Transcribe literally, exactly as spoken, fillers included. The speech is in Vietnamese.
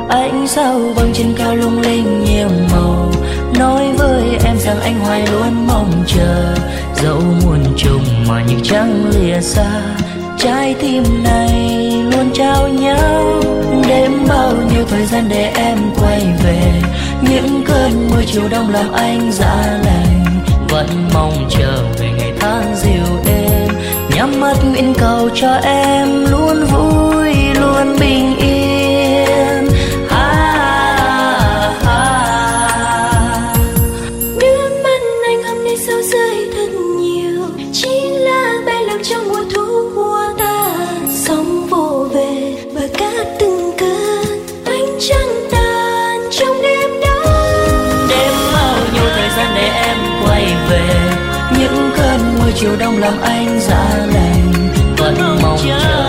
Ánh sao vầng trên cao lung linh nhiều màu, nói với em rằng anh hoài luôn mong chờ. Dẫu muôn trùng mà như trăng lìa xa, trái tim này luôn trao nhau. Đêm bao nhiêu thời gian để em quay về, những cơn mưa chiều đông làm anh dạ lạnh. Vẫn mong chờ về ngày tháng dịu êm, nhắm mắt nguyện cầu cho em luôn vui luôn bình yên. Ha, ha. Nước mắt anh hôm nay sao rơi thật nhiều, chỉ là bay lạc trong mùa thu hoa tàn. Sóng vỗ về bờ cát từng cơn, anh trăng tàn trong đêm đó. Đêm bao nhiêu thời gian để em quay về, những cơn mưa chiều đông làm anh dạ lạnh. Vẫn mong chờ